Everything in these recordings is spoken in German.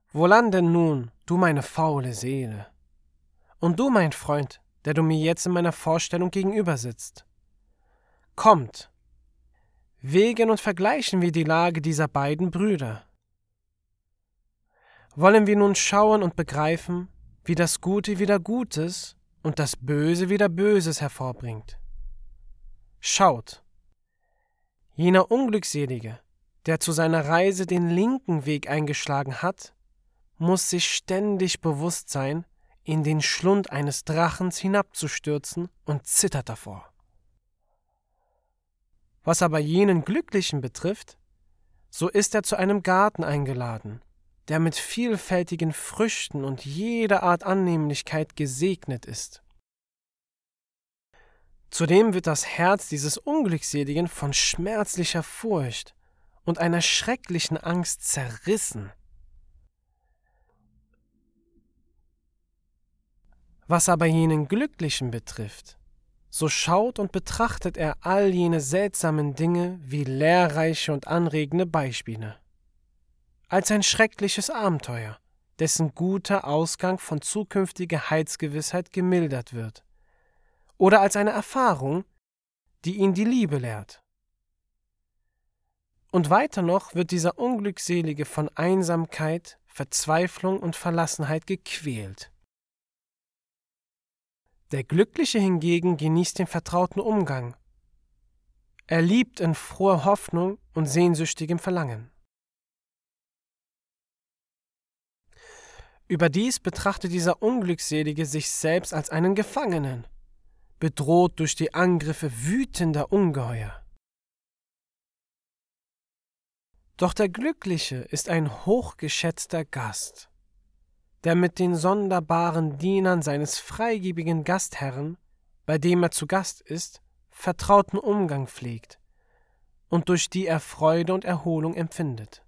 Wohlan denn nun, du meine faule Seele? Und du, mein Freund, der du mir jetzt in meiner Vorstellung gegenüber sitzt? Kommt, wägen und vergleichen wir die Lage dieser beiden Brüder. Wollen wir nun schauen und begreifen, wie das Gute wieder Gutes und das Böse wieder Böses hervorbringt. Schaut, jener Unglückselige, der zu seiner Reise den linken Weg eingeschlagen hat, muss sich ständig bewusst sein, in den Schlund eines Drachens hinabzustürzen und zittert davor. Was aber jenen Glücklichen betrifft, so ist er zu einem Garten eingeladen, der mit vielfältigen Früchten und jeder Art Annehmlichkeit gesegnet ist. Zudem wird das Herz dieses Unglückseligen von schmerzlicher Furcht und einer schrecklichen Angst zerrissen. Was aber jenen Glücklichen betrifft, so schaut und betrachtet er all jene seltsamen Dinge wie lehrreiche und anregende Beispiele, als ein schreckliches Abenteuer, dessen guter Ausgang von zukünftiger Heilsgewissheit gemildert wird, oder als eine Erfahrung, die ihn die Liebe lehrt. Und weiter noch wird dieser Unglückselige von Einsamkeit, Verzweiflung und Verlassenheit gequält. Der Glückliche hingegen genießt den vertrauten Umgang. Er liebt in froher Hoffnung und sehnsüchtigem Verlangen. Überdies betrachtet dieser Unglückselige sich selbst als einen Gefangenen, bedroht durch die Angriffe wütender Ungeheuer. Doch der Glückliche ist ein hochgeschätzter Gast, der mit den sonderbaren Dienern seines freigebigen Gastherren, bei dem er zu Gast ist, vertrauten Umgang pflegt und durch die er Freude und Erholung empfindet.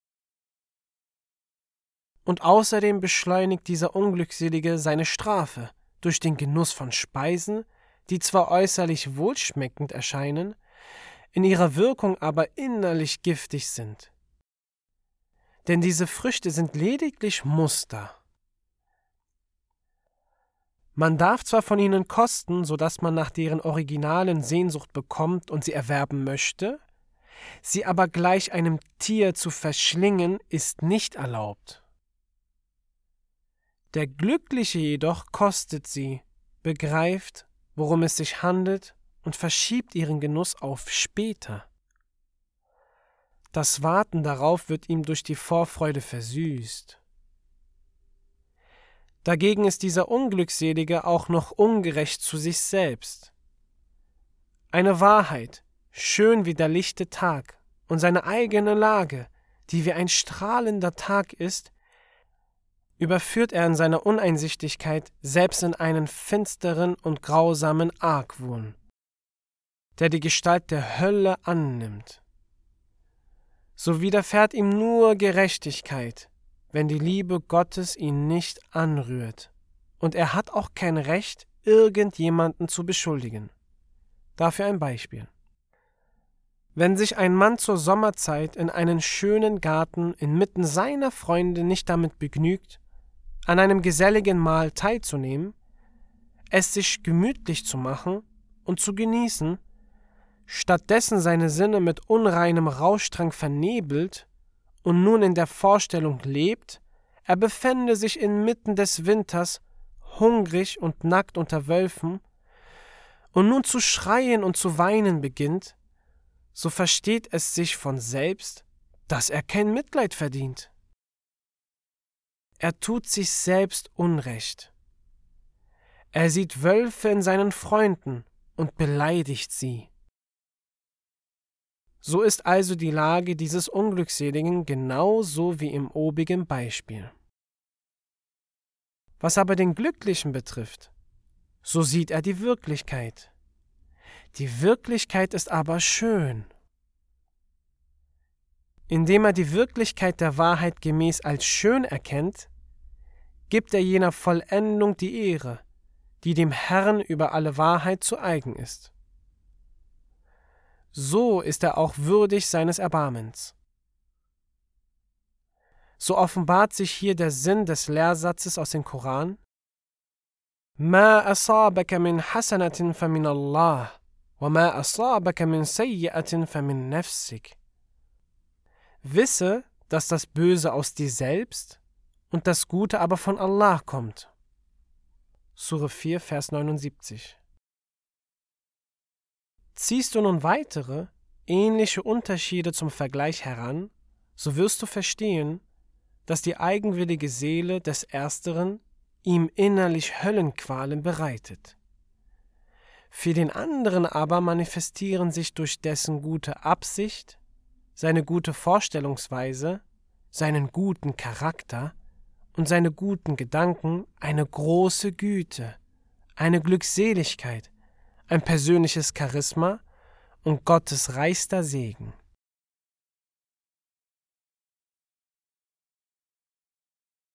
Und außerdem beschleunigt dieser Unglückselige seine Strafe durch den Genuss von Speisen, die zwar äußerlich wohlschmeckend erscheinen, in ihrer Wirkung aber innerlich giftig sind. Denn diese Früchte sind lediglich Muster. Man darf zwar von ihnen kosten, so dass man nach deren Originalen Sehnsucht bekommt und sie erwerben möchte, sie aber gleich einem Tier zu verschlingen, ist nicht erlaubt. Der Glückliche jedoch kostet sie, begreift, worum es sich handelt und verschiebt ihren Genuss auf später. Das Warten darauf wird ihm durch die Vorfreude versüßt. Dagegen ist dieser Unglückselige auch noch ungerecht zu sich selbst. Eine Wahrheit, schön wie der lichte Tag, und seine eigene Lage, die wie ein strahlender Tag ist, überführt er in seiner Uneinsichtigkeit selbst in einen finsteren und grausamen Argwohn, der die Gestalt der Hölle annimmt. So widerfährt ihm nur Gerechtigkeit, wenn die Liebe Gottes ihn nicht anrührt, und er hat auch kein Recht, irgendjemanden zu beschuldigen. Dafür ein Beispiel. Wenn sich ein Mann zur Sommerzeit in einen schönen Garten inmitten seiner Freunde nicht damit begnügt, an einem geselligen Mahl teilzunehmen, es sich gemütlich zu machen und zu genießen, stattdessen seine Sinne mit unreinem Rauschdrang vernebelt und nun in der Vorstellung lebt, er befände sich inmitten des Winters, hungrig und nackt unter Wölfen, und nun zu schreien und zu weinen beginnt, so versteht es sich von selbst, dass er kein Mitleid verdient. Er tut sich selbst Unrecht. Er sieht Wölfe in seinen Freunden und beleidigt sie. So ist also die Lage dieses Unglückseligen genauso wie im obigen Beispiel. Was aber den Glücklichen betrifft, so sieht er die Wirklichkeit. Die Wirklichkeit ist aber schön. Indem er die Wirklichkeit der Wahrheit gemäß als schön erkennt, gibt er jener Vollendung die Ehre, die dem Herrn über alle Wahrheit zu eigen ist. So ist er auch würdig seines Erbarmens. so offenbart sich hier der Sinn des Lehrsatzes aus dem Koran: Ma asabaka min hasanatin famin Allah, wa ma asabaka min sayyi'atin famin nafsik. Wisse, dass das Böse aus dir selbst und das Gute aber von Allah kommt. Sure 4, Vers 79. Ziehst du nun weitere, ähnliche Unterschiede zum Vergleich heran, so wirst du verstehen, dass die eigenwillige Seele des Ersteren ihm innerlich Höllenqualen bereitet. Für den anderen aber manifestieren sich durch dessen gute Absicht, seine gute Vorstellungsweise, seinen guten Charakter und seine guten Gedanken eine große Güte, eine Glückseligkeit, ein persönliches Charisma und Gottes reichster Segen.